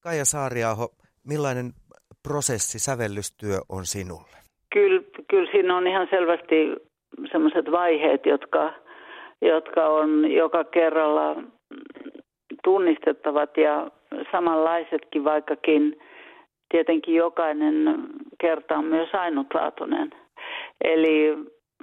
Kaija Saariaho, millainen prosessi, sävellystyö on sinulle? Kyllä siinä on ihan selvästi sellaiset vaiheet, jotka on joka kerralla tunnistettavat ja samanlaisetkin, vaikkakin tietenkin jokainen kerta on myös ainutlaatuinen. Eli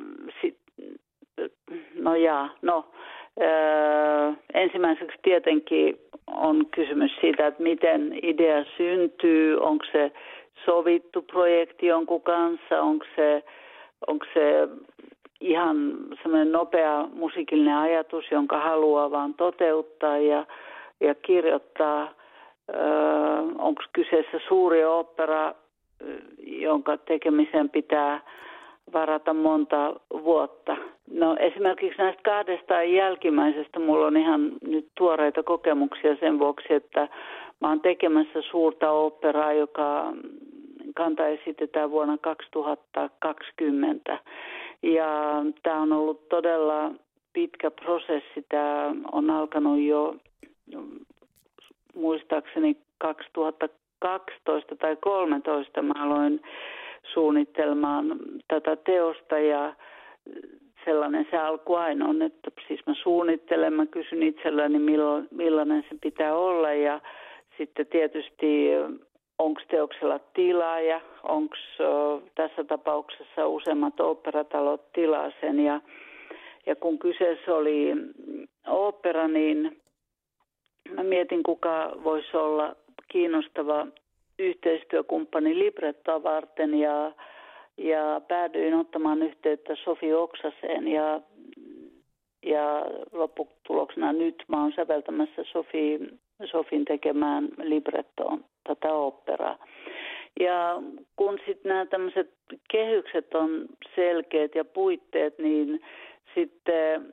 ensimmäiseksi tietenkin on kysymys siitä, että miten idea syntyy, onko se sovittu projekti jonkun kanssa, onko se ihan semmoinen nopea musiikillinen ajatus, jonka haluaa vaan toteuttaa ja kirjoittaa. Onko kyseessä suuri opera, jonka tekemiseen pitää varata monta vuotta. No esimerkiksi näistä kahdesta jälkimmäisestä mulla on ihan nyt tuoreita kokemuksia sen vuoksi, että mä oon tekemässä suurta operaa, joka kanta esitetään vuonna 2020. Ja tämä on ollut todella pitkä prosessi. Tämä on alkanut jo muistaakseni 2012 tai 2013 mä aloin suunnittelemaan tätä teosta ja sellainen se alku aina on, että siis mä suunnittelen, mä kysyn itselläni millainen se pitää olla ja sitten tietysti onko teoksella tilaaja, onko tässä tapauksessa useammat oopperatalot tilaa sen ja kun kyseessä oli ooppera, niin mä mietin kuka voisi olla kiinnostava yhteistyökumppani librettoa varten ja päädyin ottamaan yhteyttä Sofi Oksaseen ja lopputuloksena nyt mä oon säveltämässä Sofin tekemään librettoon tätä oopperaa. Ja kun sitten nämä tämmöiset kehykset on selkeät ja puitteet, niin sitten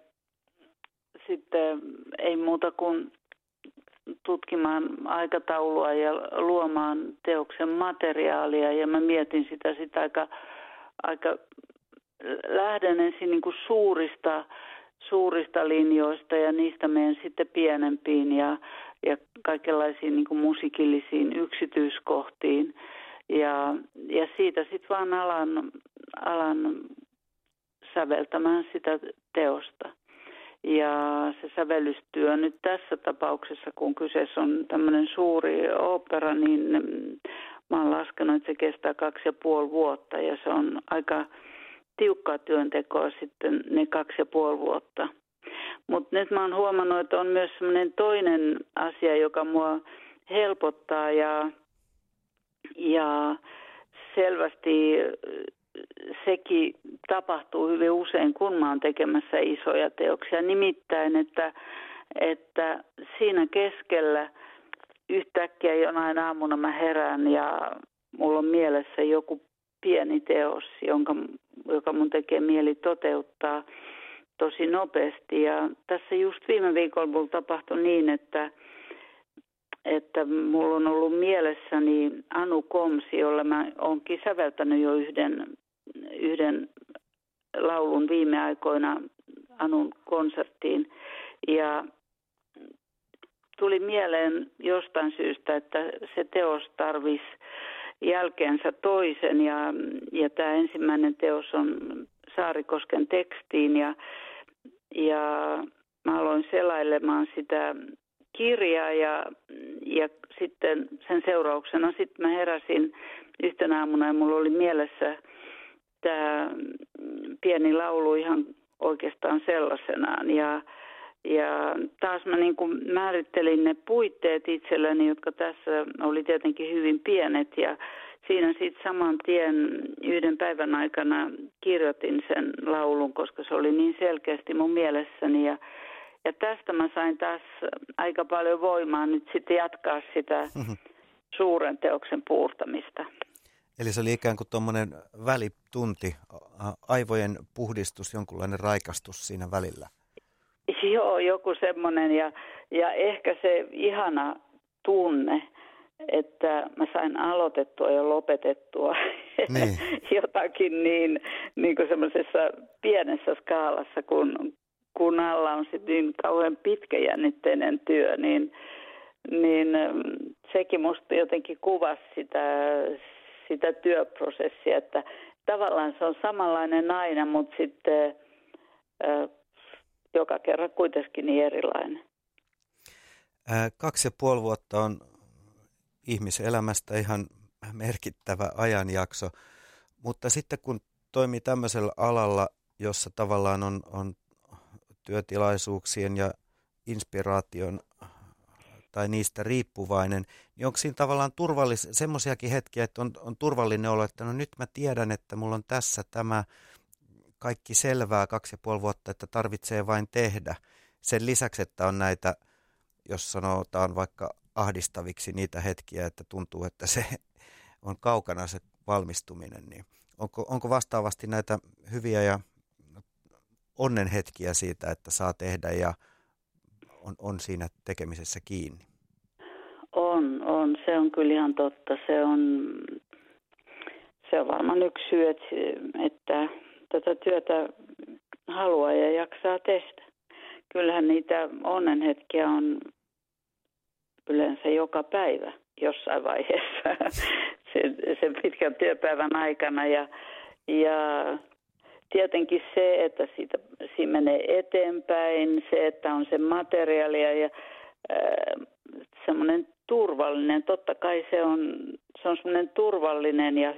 ei muuta kuin tutkimaan aikataulua ja luomaan teoksen materiaalia. Ja mä mietin sitä aika lähden ensin niin kuin suurista linjoista ja niistä menen sitten pienempiin ja kaikenlaisiin niin kuin musiikillisiin yksityiskohtiin. Ja siitä sitten vaan alan säveltämään sitä teosta. Ja se sävellystyö nyt tässä tapauksessa, kun kyseessä on tämmöinen suuri opera, niin mä oon laskenut, että se kestää 2,5 vuotta ja se on aika tiukkaa työntekoa sitten ne 2,5 vuotta. Mutta nyt mä oon huomannut, että on myös semmoinen toinen asia, joka mua helpottaa ja selvästi sekin tapahtuu hyvin usein, kun mä oon tekemässä isoja teoksia. Nimittäin, että siinä keskellä yhtäkkiä jonain aamuna mä herään ja mulla on mielessä joku pieni teos, joka mun tekee mieli toteuttaa tosi nopeasti. Ja tässä just viime viikolla mulla tapahtui niin, että mulla on ollut mielessäni Anu Komsi, jolla mä oonkin säveltänyt jo yhden laulun viime aikoina Anun konserttiin. Ja tuli mieleen jostain syystä, että se teos tarvisi jälkeensä toisen ja tämä ensimmäinen teos on Saarikosken tekstiin ja mä aloin selailemaan sitä kirjaa ja sitten sen seurauksena sitten mä heräsin yhtenä aamuna ja mulla oli mielessä tämä pieni laulu ihan oikeastaan sellaisenaan ja taas mä niin kuin määrittelin ne puitteet itselläni, jotka tässä oli tietenkin hyvin pienet ja siinä sitten saman tien yhden päivän aikana kirjoitin sen laulun, koska se oli niin selkeästi mun mielessäni ja tästä mä sain taas aika paljon voimaa nyt sitten jatkaa sitä suuren teoksen puurtamista. Eli se oli ikään kuin tuommoinen välitunti, aivojen puhdistus, jonkunlainen raikastus siinä välillä. Joo, joku semmoinen ja ehkä se ihana tunne, että mä sain aloitettua ja lopetettua niin. jotakin niin kuin semmoisessa pienessä skaalassa, kun alla on sitten niin kauhean pitkäjännitteinen työ, niin niin sekin musta jotenkin kuvasi sitä työprosessia, että tavallaan se on samanlainen aina, mutta sitten joka kerran kuitenkin niin erilainen. 2,5 vuotta on ihmiselämästä ihan merkittävä ajanjakso, mutta sitten kun toimii tämmöisellä alalla, jossa tavallaan on työtilaisuuksien ja inspiraation tai niistä riippuvainen, niin onko siinä tavallaan semmoisiakin hetkiä, että on turvallinen olo, että no nyt mä tiedän, että mulla on tässä tämä kaikki selvää 2,5 vuotta, että tarvitsee vain tehdä. Sen lisäksi, että on näitä, jos sanotaan vaikka ahdistaviksi niitä hetkiä, että tuntuu, että se on kaukana se valmistuminen, niin onko vastaavasti näitä hyviä ja onnenhetkiä siitä, että saa tehdä ja on siinä tekemisessä kiinni? On. Se on kyllä ihan totta. Se on varmaan yksi syy, että tätä työtä haluaa ja jaksaa tehdä. Kyllähän niitä onnenhetkiä on yleensä joka päivä jossain vaiheessa sen pitkän työpäivän aikana. Ja tietenkin se, että siinä menee eteenpäin, se, että on se materiaalia ja semmoinen turvallinen. Totta kai se on semmoinen turvallinen ja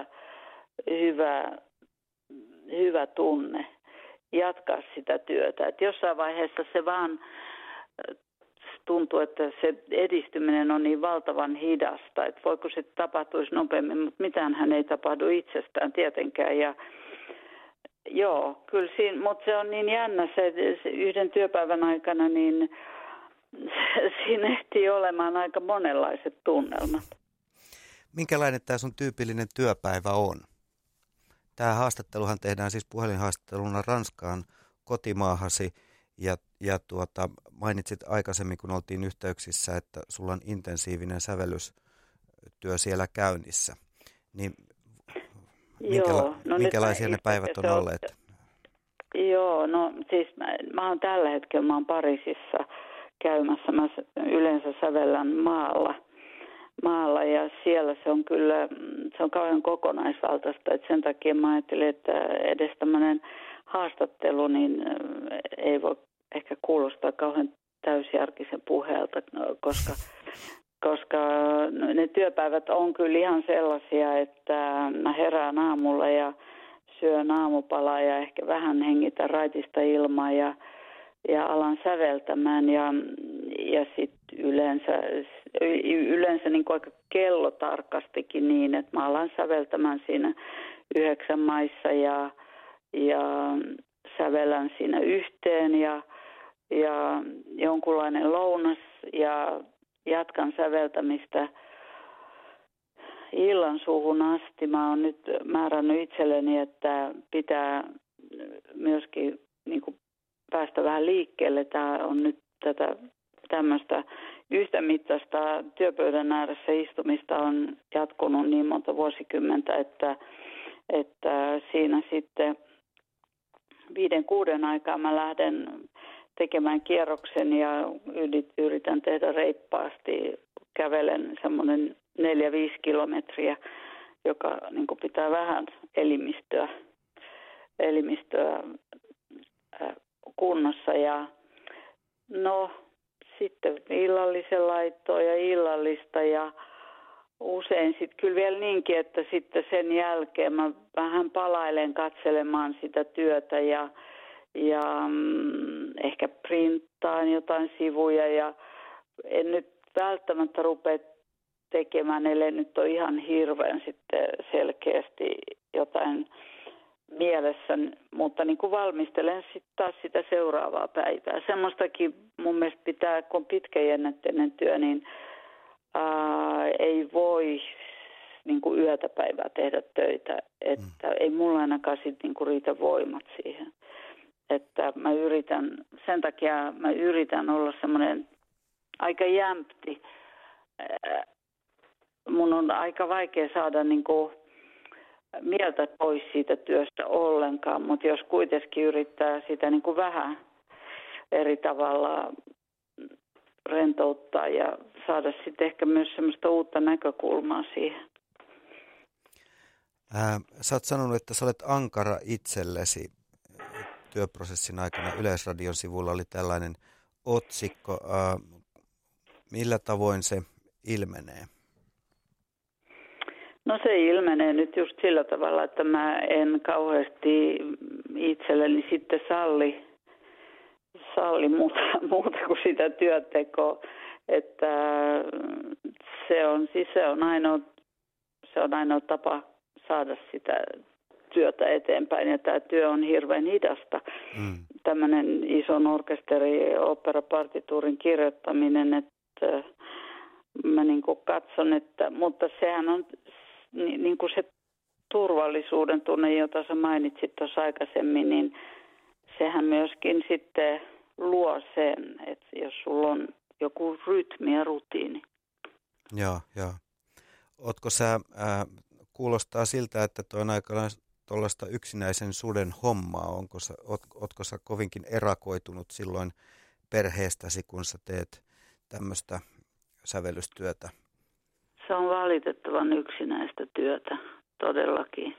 hyvä tunne jatkaa sitä työtä. Et jossain vaiheessa se vaan tuntuu, että se edistyminen on niin valtavan hidasta, että voiko se tapahtuisi nopeammin, mutta mitäänhän ei tapahdu itsestään tietenkään. Ja joo, kyllä siinä, mutta se on niin jännä se yhden työpäivän aikana, niin siinä ehtii olemaan aika monenlaiset tunnelmat. Minkälainen tämä sun tyypillinen työpäivä on? Tämä haastatteluhan tehdään siis puhelinhaastatteluna Ranskaan kotimaahasi ja mainitsit aikaisemmin, kun oltiin yhteyksissä, että sulla on intensiivinen sävellystyö siellä käynnissä. Niin minkälaisia ne päivät on olleet? Joo, no siis mä oon tällä hetkellä, mä oon Pariisissa käymässä. Mä yleensä sävellän maalla ja siellä se on kauhean kokonaisvaltaista. Et sen takia mä ajattelin, että edes tämmöinen haastattelu niin ei voi ehkä kuulostaa kauhean täysjärkisen puheelta, koska ne työpäivät on kyllä ihan sellaisia, että mä herään aamulla ja syön aamupalaa ja ehkä vähän hengitän raitista ilmaa ja alan säveltämään ja sitten yleensä niin kuin aika kellotarkastikin niin, että mä alan säveltämään siinä 9 maissa ja sävellän siinä yhteen ja jonkunlainen lounas ja jatkan säveltämistä illan suuhun asti. Mä oon nyt määrännyt itselleni, että pitää myöskin niin kuin päästä vähän liikkeelle. Tämä on nyt tätä tämmöistä yhtä mittaista työpöydän ääressä istumista on jatkunut niin monta vuosikymmentä, että siinä sitten 5-6 aikaa mä lähden tekemään kierroksen ja yritän tehdä reippaasti. Kävelen semmoinen 4-5 kilometriä, joka niin kuin pitää vähän elimistöä kunnossa. Ja no sitten illallisen laittoa ja illallista ja usein sitten kyllä vielä niinkin, että sitten sen jälkeen mä vähän palailen katselemaan sitä työtä ja ehkä printtaan jotain sivuja ja en nyt välttämättä rupea tekemään, ellei nyt ole ihan hirveän sitten selkeästi jotain mielessä, mutta niin kuin valmistelen sitten taas sitä seuraavaa päivää. Semmoistakin mun mielestä pitää, kun on pitkäjännitteinen työ, niin ei voi niin kuin yötä päivää tehdä töitä, että ei mulla ainakaan sit niin kuin riitä voimat siihen. Että sen takia mä yritän olla semmoinen aika jämpti. Mun on aika vaikea saada niin kuin mieltä pois siitä työstä ollenkaan, mutta jos kuitenkin yrittää sitä niin kuin vähän eri tavalla rentouttaa ja saada sitten ehkä myös semmoista uutta näkökulmaa siihen. Sä oot sanonut, että sä olet ankara itsellesi. Työprosessin aikana Yleisradion sivulla oli tällainen otsikko. Millä tavoin se ilmenee? No se ilmenee nyt just sillä tavalla, että mä en kauheasti itselleni sitten salli muuta kuin sitä työntekoa. Että se on ainoa tapa saada sitä työtä eteenpäin, ja tämä työ on hirveän hidasta. Tämmöinen ison orkesteri-operapartituurin kirjoittaminen, että mä niin kuin katson, että, mutta sehän on niin kuin se turvallisuuden tunne, jota sä mainitsit tuossa aikaisemmin, niin sehän myöskin sitten luo sen, että jos sulla on joku rytmi ja rutiini. Joo. Ootko sä, kuulostaa siltä, että tuo on aikanaan tuollaista yksinäisen suden hommaa. Ootko sä kovinkin erakoitunut silloin perheestäsi, kun sä teet tämmöistä sävellystyötä? Se on valitettavan yksinäistä työtä, todellakin.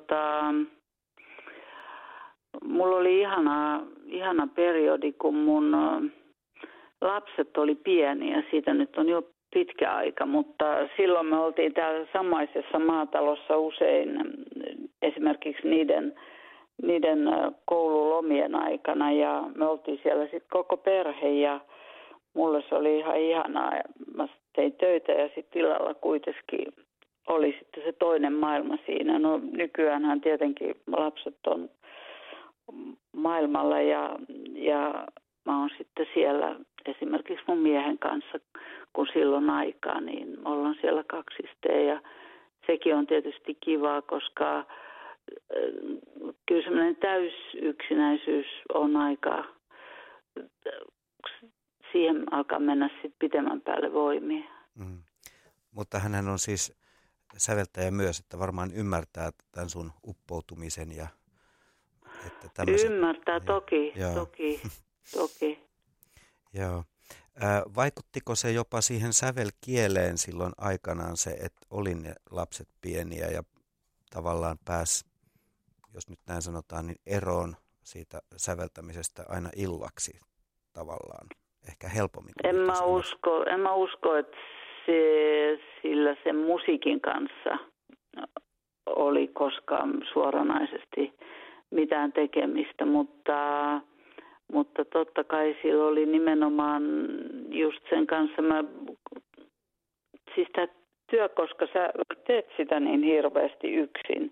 Mulla oli ihana periodi, kun mun lapset oli pieniä. Siitä nyt on jo pitkä aika, mutta silloin me oltiin täällä samaisessa maatalossa usein esimerkiksi niiden koululomien aikana, ja me oltiin siellä sitten koko perhe, ja mulle se oli ihan ihanaa. Mä tein töitä ja sitten tilalla kuitenkin oli sitten se toinen maailma siinä. No nykyäänhän tietenkin lapset on maailmalla, ja mä oon sitten siellä esimerkiksi mun miehen kanssa, kun silloin aikaa, niin ollaan siellä kaksisteen, ja sekin on tietysti kivaa, koska kyllä semmoinen täysyksinäisyys on aika, siihen alkaa mennä sitten pitemmän päälle voimia. Mutta hänhän on siis säveltäjä myös, että varmaan ymmärtää tämän sun uppoutumisen ja että tämmöiset. Ymmärtää, toki. Joo. Vaikuttiko se jopa siihen sävelkieleen silloin aikanaan se, että oli ne lapset pieniä ja tavallaan pääsi, jos nyt näin sanotaan, niin eroon siitä säveltämisestä aina illaksi tavallaan? Ehkä helpommin. En mä usko, että sillä sen musiikin kanssa oli koskaan suoranaisesti mitään tekemistä, mutta totta kai sillä oli nimenomaan just sen kanssa, siis tämä työ, koska sä teet sitä niin hirveästi yksin,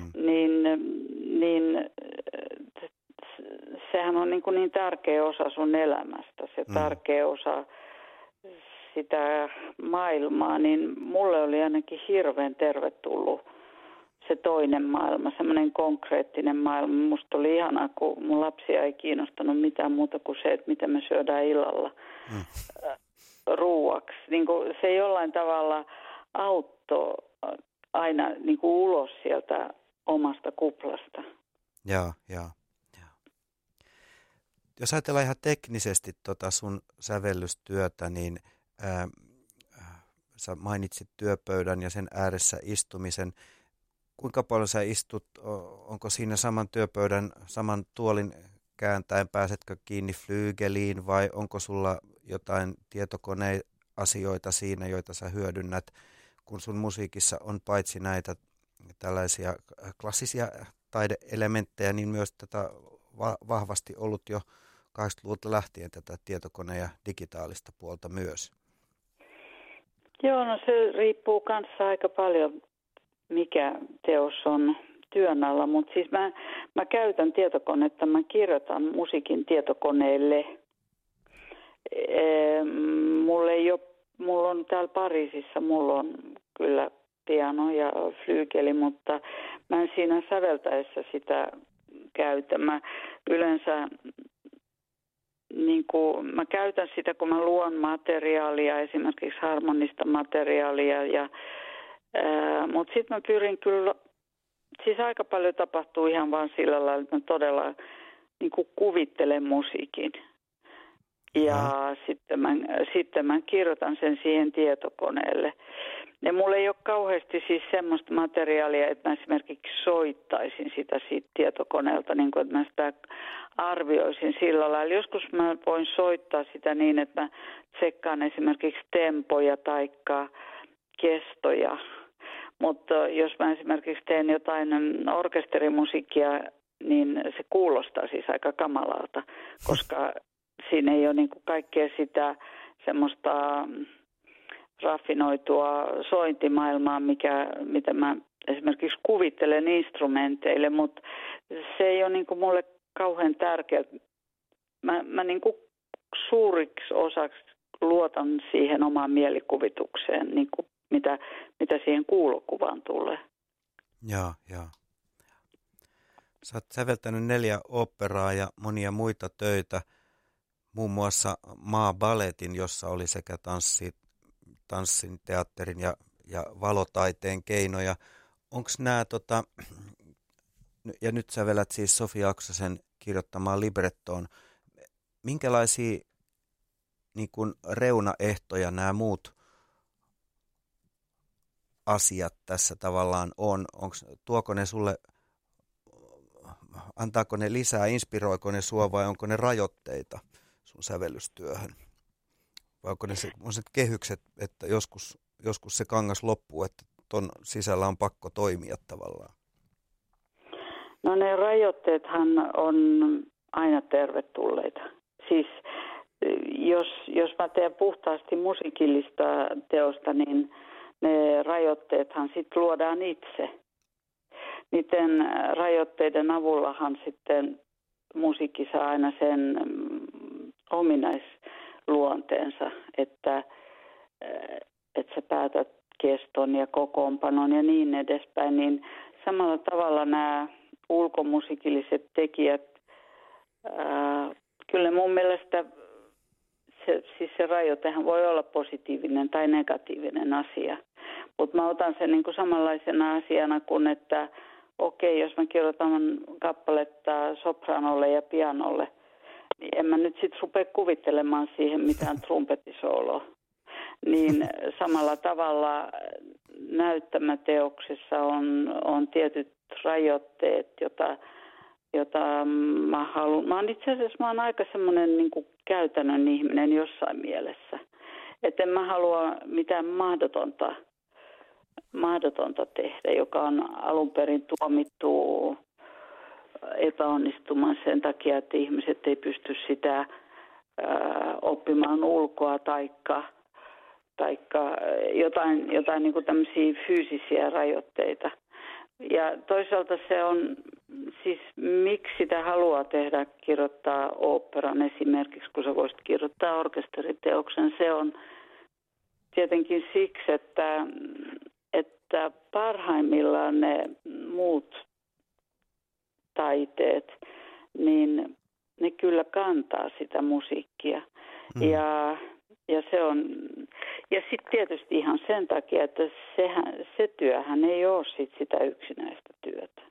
niin sehän on niin tärkeä osa sun elämästä, se tärkeä osa sitä maailmaa, niin mulle oli ainakin hirveän tervetullut se toinen maailma, semmoinen konkreettinen maailma. Musta oli ihanaa, kun mun lapsia ei kiinnostanut mitään muuta kuin se, että mitä me syödään illalla ruuaksi. Niin kuin se jollain tavalla auttoi aina niin kuin ulos sieltä omasta kuplasta. Joo. Jos ajatellaan ihan teknisesti sun sävellystyötä, niin sä mainitsit työpöydän ja sen ääressä istumisen. Kuinka paljon sä istut, onko siinä saman työpöydän, saman tuolin kääntäen, pääsetkö kiinni flyygeliin vai onko sulla jotain tietokoneasioita siinä, joita sä hyödynnät, kun sun musiikissa on paitsi näitä tällaisia klassisia taideelementtejä, niin myös tätä vahvasti ollut jo 80-luvulta lähtien tätä tietokone- ja digitaalista puolta myös? Joo, no se riippuu kanssa aika paljon, mikä teos on työn alla, mutta siis mä käytän tietokonetta, mä kirjoitan musiikin tietokoneelle. Mulla on täällä Pariisissa, mulla on kyllä piano ja flyygeli, mutta mä en siinä säveltäessä sitä käytä. Mä yleensä mä käytän sitä, kun mä luon materiaalia, esimerkiksi harmonista materiaalia, mutta sitten mä pyrin kyllä, siis aika paljon tapahtuu ihan vaan sillä lailla, että mä todella kuvittelen musiikin. Ja sitten mä kirjoitan sen siihen tietokoneelle. Ja mulla ei ole kauheasti siis semmoista materiaalia, että mä esimerkiksi soittaisin sitä siitä tietokoneelta, niin kuin, että mä sitä arvioisin sillä lailla. Joskus mä voin soittaa sitä niin, että mä tsekkaan esimerkiksi tempoja tai kestoja. Mutta jos mä esimerkiksi teen jotain orkesterimusiikkia, niin se kuulostaa siis aika kamalalta, koska siinä ei ole niin kuin kaikkea sitä semmoista raffinoitua sointimaailmaa, mitä mä esimerkiksi kuvittelen instrumenteille, mutta se ei ole niin kuin mulle kauhean tärkeää. Mä niin kuin suuriksi osaksi luotan siihen omaan mielikuvitukseen, niin kuin mitä siihen kuulokuvaan tulee. Joo. Sä oot säveltänyt 4 oopperaa ja monia muita töitä, muun muassa Maa-baletin, jossa oli sekä tanssin, teatterin ja valotaiteen keinoja. Onko nämä, ja nyt sävelät siis Sofi Aksosen kirjoittamaan librettoon, minkälaisia niin kuin reunaehtoja nämä muut asiat tässä tavallaan on? Tuoko ne sulle, antaako ne lisää, inspiroiko ne sua vai onko ne rajoitteita sun sävellystyöhön? Vai onko ne sellaiset kehykset, että joskus se kangas loppuu, että ton sisällä on pakko toimia tavallaan? No ne rajoitteethan on aina tervetulleita. Siis jos mä teen puhtaasti musiikillista teosta, niin ne rajoitteethan sitten luodaan itse. Niiden rajoitteiden avullahan sitten musiikki saa aina sen ominaisluonteensa, että sä päätät keston ja kokoonpanon ja niin edespäin, niin samalla tavalla nämä ulkomusiikilliset tekijät, kyllä mun mielestä se rajoitehan voi olla positiivinen tai negatiivinen asia, mutta mä otan sen niin kuin samanlaisena asiana kuin, että okei, jos mä kirjoitan kappaletta sopranolle ja pianolle, niin en mä nyt sitten rupea kuvittelemaan siihen mitään trumpettisooloa. Niin samalla tavalla näyttämäteoksessa on tietyt rajoitteet, jota mä haluan. Mä oon aika semmoinen niin kuin käytännön ihminen jossain mielessä. Että en mä halua mitään mahdotonta tehdä, joka on alun perin tuomittu epäonnistumaan sen takia, että ihmiset ei pysty sitä oppimaan ulkoa taikka jotain niin kuin tämmöisiä fyysisiä rajoitteita. Ja toisaalta se on, siis miksi sitä haluaa tehdä, kirjoittaa oopperan esimerkiksi, kun sä voisit kirjoittaa orkesteriteoksen, se on tietenkin siksi, että parhaimmillaan ne muut taiteet, niin ne kyllä kantaa sitä musiikkia. Ja se on, ja sitten tietysti ihan sen takia, että se työhän ei ole sitä yksinäistä työtä.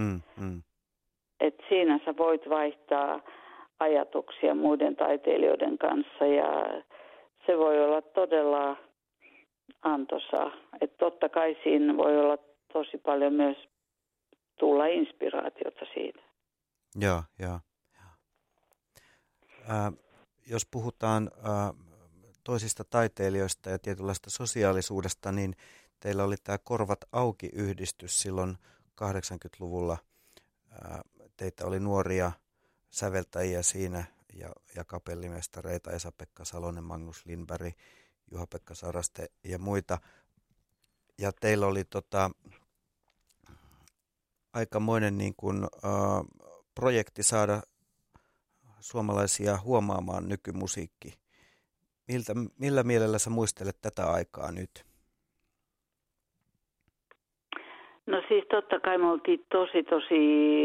Et siinä sä voit vaihtaa ajatuksia muiden taiteilijoiden kanssa ja se voi olla todella antoisaa. Että totta kai siinä voi olla tosi paljon myös tulla inspiraatiota siitä. Joo. Jos puhutaan toisista taiteilijoista ja tietynlaista sosiaalisuudesta, niin teillä oli tämä Korvat auki-yhdistys silloin 80-luvulla. Teitä oli nuoria säveltäjiä siinä ja kapellimestareita, Esa-Pekka Salonen, Magnus Lindberg, Juha-Pekka Saraste ja muita. Ja teillä oli aikamoinen niin kuin, projekti saada suomalaisia huomaamaan nykymusiikki. Millä mielellä sä muistelet tätä aikaa nyt? No siis totta kai me oltiin tosi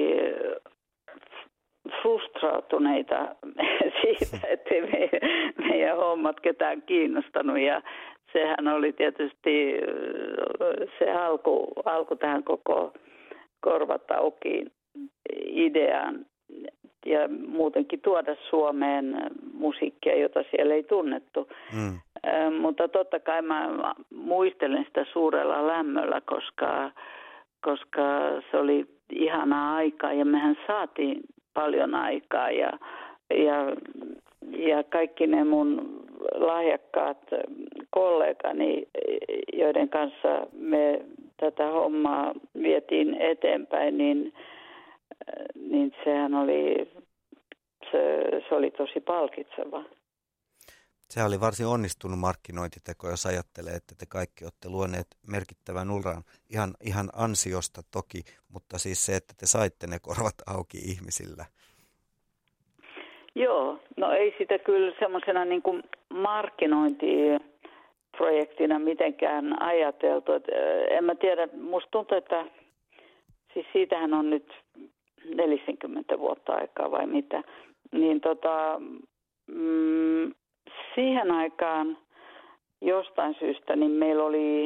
frustraatuneita siitä, ettei meidän hommat ketään kiinnostanut. Ja sehän oli tietysti se alku tähän koko Korvat auki -ideaan. Ja muutenkin tuoda Suomeen musiikkia, jota siellä ei tunnettu. Mutta totta kai mä muistelen sitä suurella lämmöllä, koska se oli ihanaa aikaa ja mehän saatiin paljon aikaa ja kaikki ne mun lahjakkaat kollegani, joiden kanssa me tätä hommaa vietiin eteenpäin, niin sehän oli, se oli tosi palkitseva. Se oli varsin onnistunut markkinointiteko, jos ajattelee, että te kaikki olette luoneet merkittävän uran ihan ansiosta toki, mutta siis se, että te saitte ne korvat auki ihmisillä. Joo, no ei sitä kyllä semmoisena niin kuin markkinointiprojektina mitenkään ajateltu. En mä tiedä, musta tuntuu, että siis siitähän on nyt 40 vuotta aikaa vai mitä, niin siihen aikaan jostain syystä niin meillä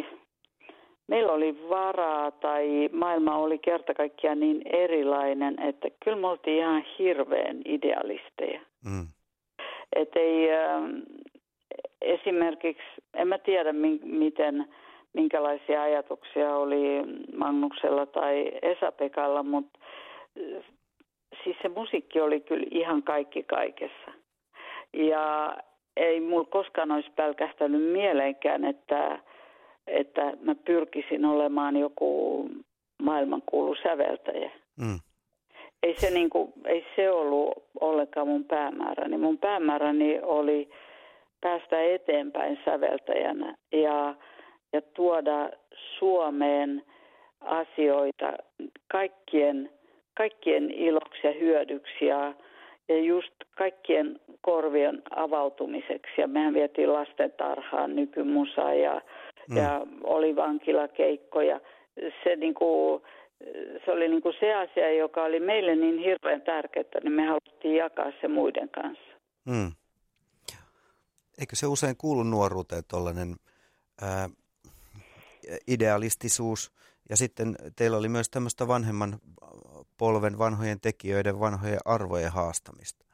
oli varaa tai maailma oli kerta kaikkiaan niin erilainen, että kyllä me oltiin ihan hirveän idealisteja. Että ei esimerkiksi, en mä tiedä minkälaisia ajatuksia oli Magnuksella tai Esa-Pekalla, mutta siis se musiikki oli kyllä ihan kaikki kaikessa. Ja ei mulla koskaan olisi pälkähtänyt mieleenkään, että mä pyrkisin olemaan joku maailmankuulu säveltäjä. Ei se ollut ollenkaan mun päämääräni. Mun päämääräni oli päästä eteenpäin säveltäjänä ja tuoda Suomeen asioita kaikkien iloksi ja hyödyksi ja just kaikkien korvien avautumiseksi. Ja mehän vietiin lastentarhaan nykymusaa ja oli vankilakeikkoja. Se oli niinku se asia, joka oli meille niin hirveän tärkeää, niin me haluttiin jakaa se muiden kanssa. Eikö se usein kuulu nuoruuteen tuollainen idealistisuus? Ja sitten teillä oli myös tämmöistä vanhemman polven vanhojen tekijöiden vanhojen arvojen haastamista.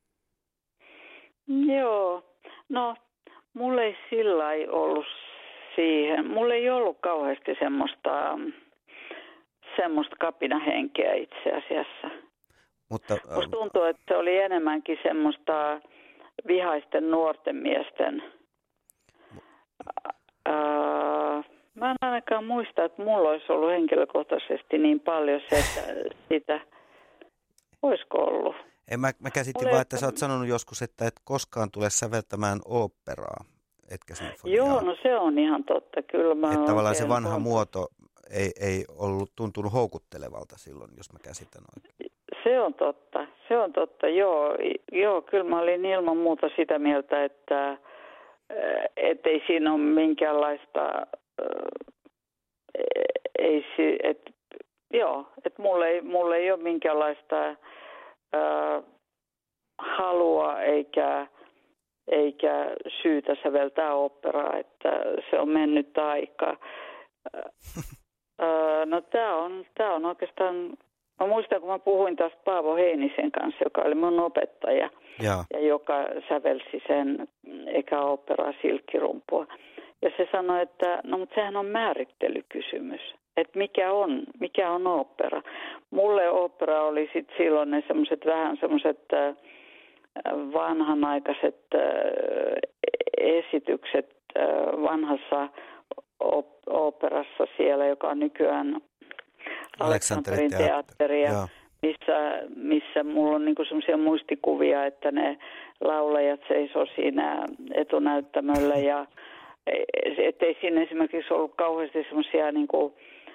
Joo, no mulla ei sillä lailla ollut siihen. Mulla ei ollut kauheasti semmoista kapinahenkeä itse asiassa. Musta tuntuu, että se oli enemmänkin semmoista vihaisten nuorten miesten. Mä en ainakaan muista, että mulla olisi ollut henkilökohtaisesti niin paljon se, että sitä olisiko ollut. Mä käsitin vaan, että sä oot sanonut joskus, että et koskaan tule säveltämään oopperaa, etkä sinfoniaa. Joo, no se on ihan totta. Kyllä että tavallaan se vanha muoto ei ollut tuntunut houkuttelevalta silloin, jos mä käsitän oikein. Se on totta. Joo, kyllä mä olin ilman muuta sitä mieltä, että ei siinä ole minkäänlaista, että mulla ei ole minkäänlaista halua eikä syytä säveltää oopperaa, että se on mennyt aika. No tää on oikeastaan, mä muistan kun mä puhuin taas Paavo Heinisen kanssa, joka oli mun opettaja ja joka sävelsi sen eka oopperaa Silkkirumpua. Ja se sanoi, että no mutta sehän on määrittelykysymys, että mikä on ooppera. Mulle ooppera oli sitten silloin ne vähän semmoiset vanhanaikaiset esitykset vanhassa oopperassa siellä, joka on nykyään Aleksanterin teatteria, missä mulla on niinku semmoisia muistikuvia, että ne laulajat seisoo siinä etunäyttämöllä ja ettei siinä esimerkiksi ollut kauheasti semmoisia niinku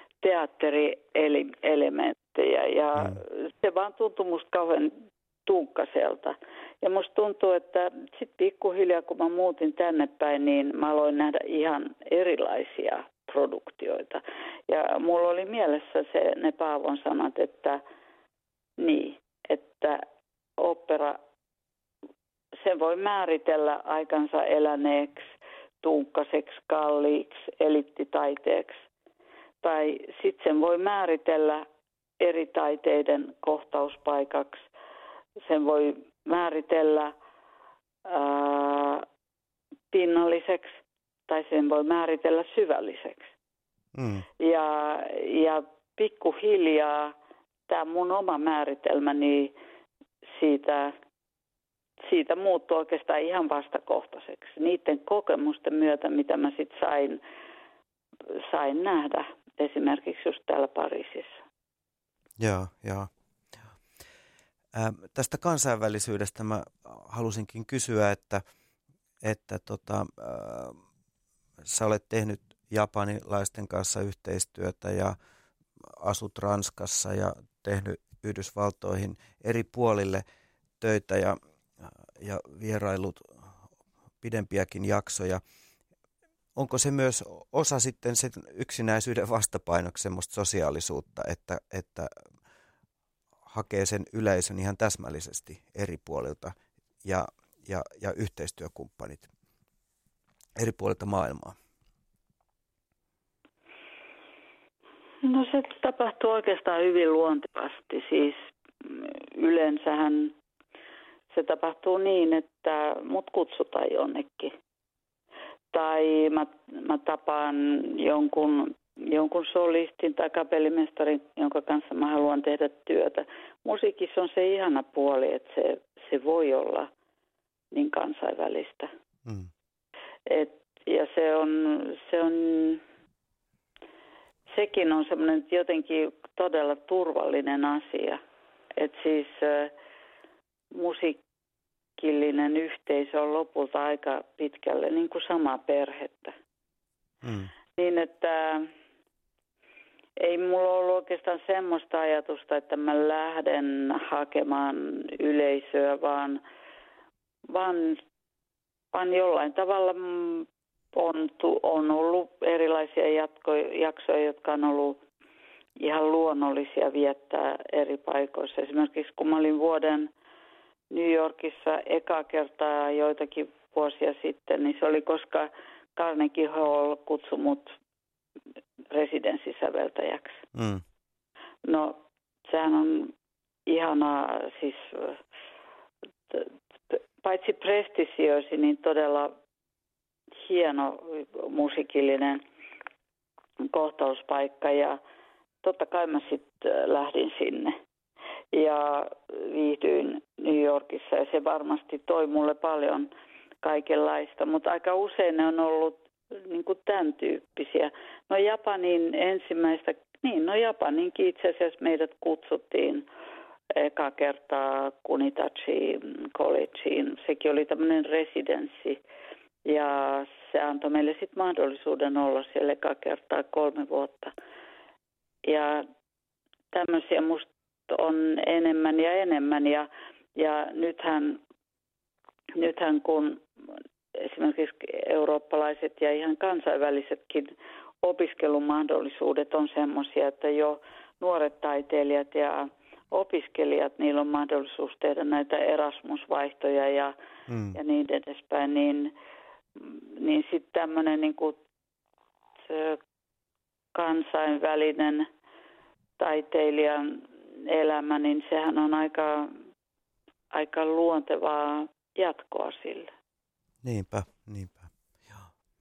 teatterielementtejä ja se vaan tuntui musta kauhean tunkkaselta. Ja musta tuntuu, että sitten pikkuhiljaa kun mä muutin tänne päin, niin mä aloin nähdä ihan erilaisia produktioita. Ja mulla oli mielessä ne Paavon sanat, että opera, sen voi määritellä aikansa eläneeksi, tunkkaseksi, kalliiksi, eliittitaiteeksi. Tai sitten sen voi määritellä eri taiteiden kohtauspaikaksi. Sen voi määritellä pinnalliseksi tai sen voi määritellä syvälliseksi. Mm. Ja pikkuhiljaa tämä mun oma määritelmäni siitä muuttui oikeastaan ihan vastakohtaiseksi. Niiden kokemusten myötä, mitä mä sitten sain nähdä esimerkiksi just täällä Pariisissa. Joo. Tästä kansainvälisyydestä mä halusinkin kysyä, että sä olet tehnyt japanilaisten kanssa yhteistyötä ja asut Ranskassa ja tehnyt Yhdysvaltoihin eri puolille töitä ja vierailut pidempiäkin jaksoja. Onko se myös osa sitten sen yksinäisyyden vastapainoksi semmoista sosiaalisuutta, että hakee sen yleisön ihan täsmällisesti eri puolilta ja yhteistyökumppanit eri puolilta maailmaa? No se tapahtuu oikeastaan hyvin luontevasti. Siis yleensähän se tapahtuu niin, että mut kutsutaan jonnekin. Tai mä tapaan jonkun solistin tai kapellimestarin, jonka kanssa mä haluan tehdä työtä. Musiikissa on se ihana puoli, että se voi olla niin kansainvälistä. Mm. Ja sekin on semmoinen jotenkin todella turvallinen asia. Että siis musiikillinen yhteisö on lopulta aika pitkälle niin kuin samaa perhettä. Mm. Niin, että ei mulla ollut oikeastaan semmoista ajatusta, että mä lähden hakemaan yleisöä, vaan jollain tavalla on ollut erilaisia jaksoja, jotka on ollut ihan luonnollisia viettää eri paikoissa. Esimerkiksi kun mä olin vuoden New Yorkissa ekaa kertaa joitakin vuosia sitten, niin se oli koska Carnegie Hall kutsui mut residenssisäveltäjäksi. Mm. No, sehän on ihanaa, siis paitsi prestisioisi, niin todella hieno musiikillinen kohtauspaikka. Ja totta kai mä sitten lähdin sinne ja viihdyin New Yorkissa ja se varmasti toi mulle paljon kaikenlaista, mutta aika usein ne on ollut niin kuin tämän tyyppisiä. No Japaninkin itse asiassa meidät kutsuttiin eka kertaa Kunitachi Collegeen. Sekin oli tämmöinen residenssi ja se antoi meille sitten mahdollisuuden olla siellä eka kertaa 3 vuotta. Ja tämmöisiä musta on enemmän ja enemmän ja nythän kun esimerkiksi eurooppalaiset ja ihan kansainvälisetkin opiskelumahdollisuudet on semmoisia, että jo nuoret taiteilijat ja opiskelijat, niillä on mahdollisuus tehdä näitä Erasmus-vaihtoja ja niin edespäin, niin sitten tämmöinen niin kuin kansainvälinen taiteilijan elämä, niin sehän on aika luontevaa jatkoa sille. Niinpä. Joo.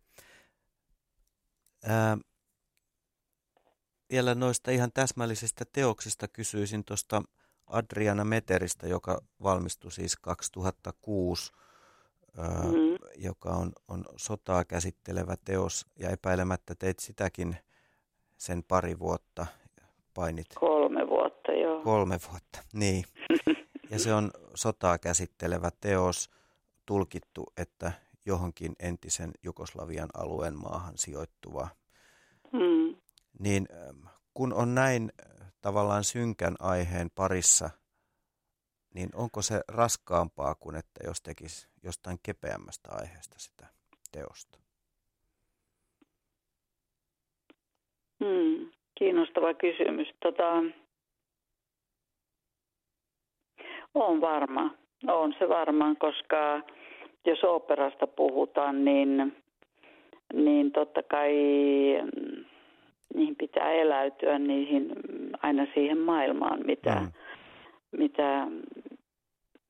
Vielä noista ihan täsmällisistä teoksista kysyisin tuosta Adriana Meteristä, joka valmistui siis 2006, joka on sotaa käsittelevä teos, ja epäilemättä teit sitäkin sen 2 vuotta, painit. 3 vuotta, joo. 3 vuotta, niin. Ja se on sotaa käsittelevä teos, tulkittu, että johonkin entisen Jugoslavian alueen maahan sijoittuva. Niin kun on näin tavallaan synkän aiheen parissa, niin onko se raskaampaa kuin että jos tekisi jostain kepeämmästä aiheesta sitä teosta? Kiinnostava kysymys. On se varmaan, koska jos oopperasta puhutaan, niin totta kai niihin pitää eläytyä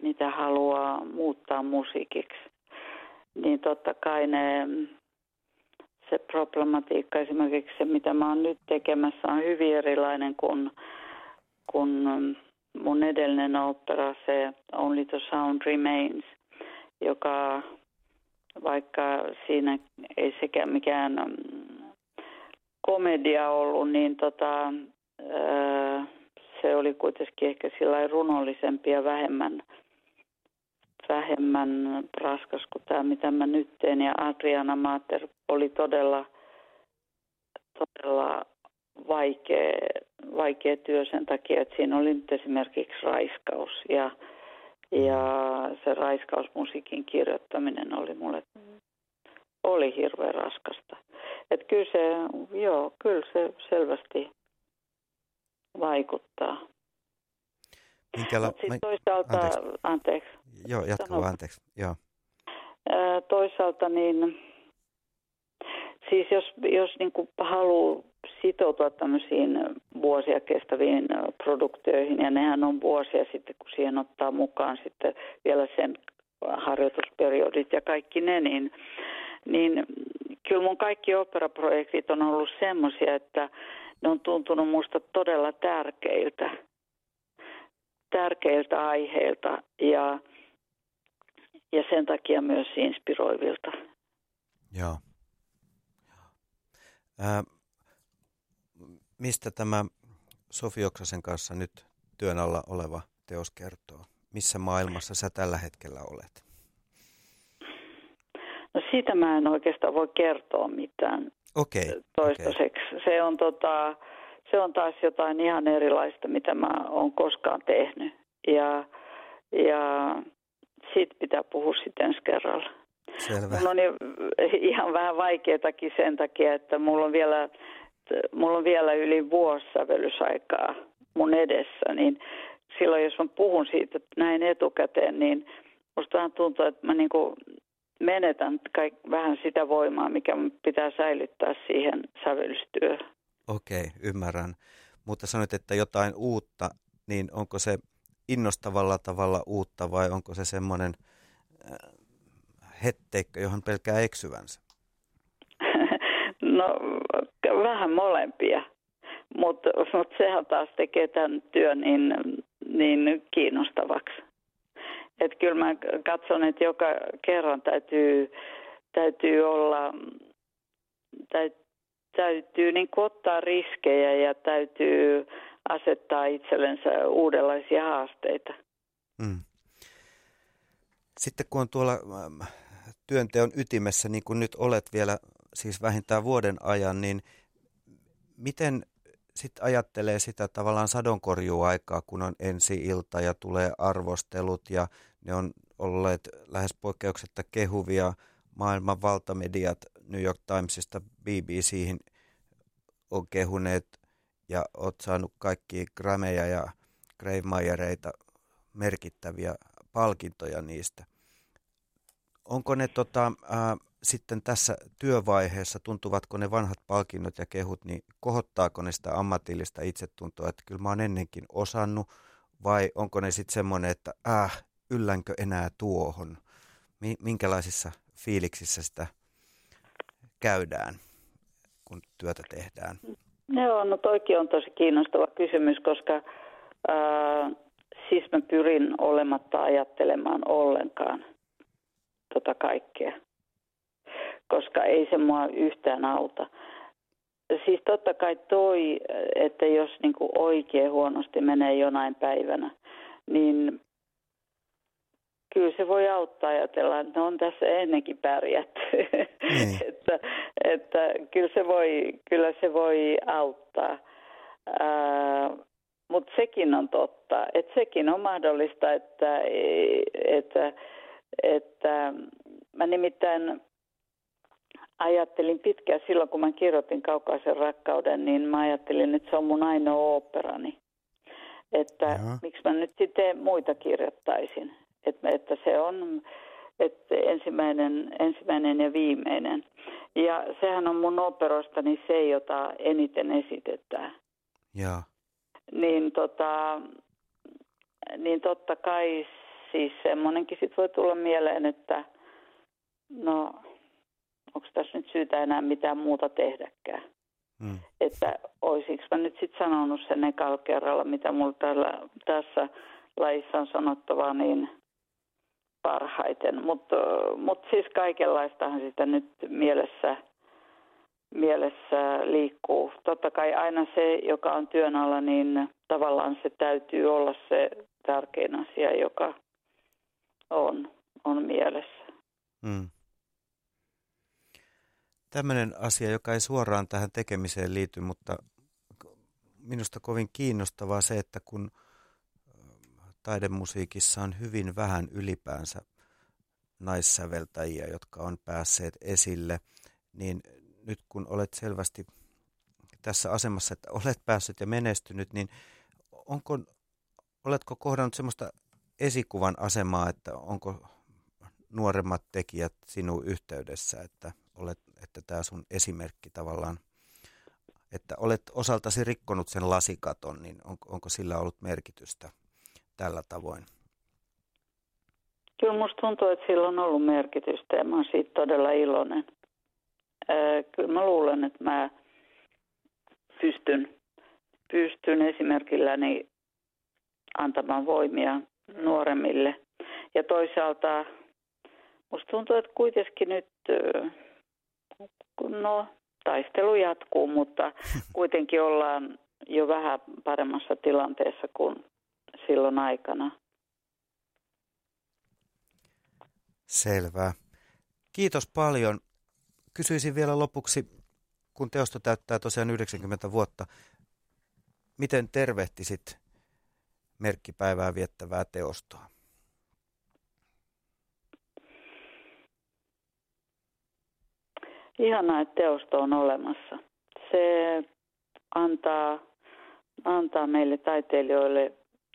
mitä haluaa muuttaa musiikiksi, niin totta kai se problematiikka, esimerkiksi se, mitä mä oon nyt tekemässä, on hyvin erilainen kuin mun edellinen opera, se Only the Sound Remains, joka vaikka siinä ei sekään mikään komedia ollut, niin se oli kuitenkin ehkä sillä runollisempi ja vähemmän raskas kuin tämä, mitä mä nyt teen. Ja Adriana Mater oli todella vaikea työ sen takia, että siinä oli nyt esimerkiksi raiskaus. Ja se raiskausmusiikin kirjoittaminen oli hirveän raskasta. Että kyllä se selvästi vaikuttaa. Sitten toisaalta, anteeksi. Joo, jatka vaan, anteeksi. Joo. Toisaalta niin, siis jos niin kuin haluaa sitoutua tämmöisiin vuosia kestäviin produktioihin, ja nehän on vuosia sitten, kun siihen ottaa mukaan sitten vielä sen harjoitusperiodit ja kaikki ne, niin kyllä mun kaikki operaprojektit on ollut semmoisia, että ne on tuntunut musta todella tärkeiltä aiheilta ja sen takia myös inspiroivilta. Joo. Mistä tämä Sofi Oksasen kanssa nyt työn alla oleva teos kertoo? Missä maailmassa sä tällä hetkellä olet? No siitä mä en oikeastaan voi kertoa mitään toistaiseksi. Okay. Se on taas jotain ihan erilaista, mitä mä oon koskaan tehnyt. Ja siitä pitää puhua sitten ensi kerralla. Selvä. Mulla on ihan vähän vaikeatakin sen takia, että mulla on vielä yli vuosi sävellysaikaa mun edessä. Niin silloin, jos mä puhun siitä näin etukäteen, niin musta vähän tuntuu, että mä niinku menetän vähän sitä voimaa, mikä pitää säilyttää siihen sävellystyöhön. Okei, ymmärrän. Mutta sanoit, että jotain uutta, niin onko se innostavalla tavalla uutta vai onko se semmoinen hetteikkö, johon pelkää eksyvänsä? No vähän molempia, mutta sehän taas tekee tämän työn niin kiinnostavaksi. Että kyllä mä katson, että joka kerran täytyy olla, täytyy niin kuin ottaa riskejä ja täytyy asettaa itsellensä uudenlaisia haasteita. Sitten kun on tuolla työnteon ytimessä, niin kuin nyt olet vielä siis vähintään vuoden ajan, niin miten sitten ajattelee sitä tavallaan sadonkorjuaikaa, kun on ensi-ilta ja tulee arvostelut ja ne on olleet lähes poikkeuksetta kehuvia maailman valtamediat New York Timesista BBC:hin on kehuneet ja olet saanut kaikkia Grammyja ja Gravemayereita, merkittäviä palkintoja niistä. Onko ne sitten tässä työvaiheessa, tuntuvatko ne vanhat palkinnot ja kehut, niin kohottaako ne sitä ammatillista itsetuntoa, että kyllä mä oon ennenkin osannut, vai onko ne sitten semmoinen, että yllänkö enää tuohon? Minkälaisissa fiiliksissä sitä käydään, kun työtä tehdään? No toikin on tosi kiinnostava kysymys, koska siis mä pyrin olematta ajattelemaan ollenkaan tota kaikkea, koska ei se mua yhtään auta. Siis totta kai että jos niinku oikein huonosti menee jonain päivänä, niin kyllä se voi auttaa ajatella, että on tässä ennenkin pärjätty. että kyllä se voi auttaa. Mutta sekin on totta, että sekin on mahdollista, että mä nimittäin ajattelin pitkään silloin, kun mä kirjoitin Kaukaisen rakkauden, niin mä ajattelin, että se on mun ainoa oopperani. Että miksi mä nyt sitten muita kirjoittaisin. Että se on ensimmäinen ja viimeinen. Ja sehän on mun oopperostani se, jota eniten esitetään. Ja. Niin totta kai siis semmoinenkin sit voi tulla mieleen, että no onko tässä nyt syytä enää mitään muuta tehdäkään. Että olisiko mä nyt sitten sanonut sen ekalla kerralla, mitä mulla tässä lajissa on sanottavaa niin parhaiten. Mutta siis kaikenlaistahan sitä nyt mielessä liikkuu. Totta kai aina se, joka on työn alla, niin tavallaan se täytyy olla se tärkein asia, joka on mielessä. Tämmöinen asia, joka ei suoraan tähän tekemiseen liity, mutta minusta kovin kiinnostavaa se, että kun taidemusiikissa on hyvin vähän ylipäänsä naissäveltäjiä, jotka on päässeet esille, niin nyt kun olet selvästi tässä asemassa, että olet päässyt ja menestynyt, niin oletko kohdannut semmoista esikuvan asemaa, että onko nuoremmat tekijät sinun yhteydessä, että tämä sun esimerkki tavallaan, että olet osaltasi rikkonut sen lasikaton, niin onko sillä ollut merkitystä tällä tavoin? Kyllä musta tuntuu, että sillä on ollut merkitystä ja mä oon siitä todella iloinen. Kyllä mä luulen, että mä pystyn esimerkilläni antamaan voimia nuoremmille. Ja toisaalta musta tuntuu, että kuitenkin nyt, taistelu jatkuu, mutta kuitenkin ollaan jo vähän paremmassa tilanteessa kuin silloin aikana. Selvä. Kiitos paljon. Kysyisin vielä lopuksi, kun teosto täyttää tosiaan 90 vuotta, miten tervehtisit merkkipäivää viettävää teostoa? Ihanaa, että teosto on olemassa. Se antaa meille taiteilijoille,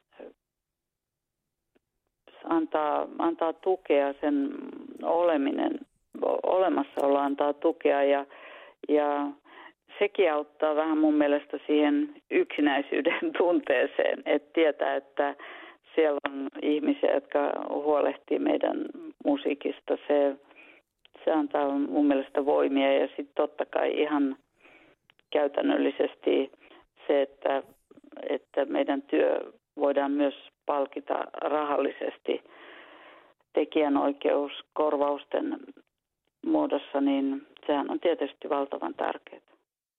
antaa tukea, sen olemassaolo antaa tukea ja sekin auttaa vähän mun mielestä siihen yksinäisyyden tunteeseen, että tietää, että siellä on ihmisiä, jotka huolehtii meidän musiikista. Se antaa mun mielestä voimia ja sitten totta kai ihan käytännöllisesti se, että meidän työ voidaan myös palkita rahallisesti tekijänoikeuskorvausten muodossa, niin sehän on tietysti valtavan tärkeää.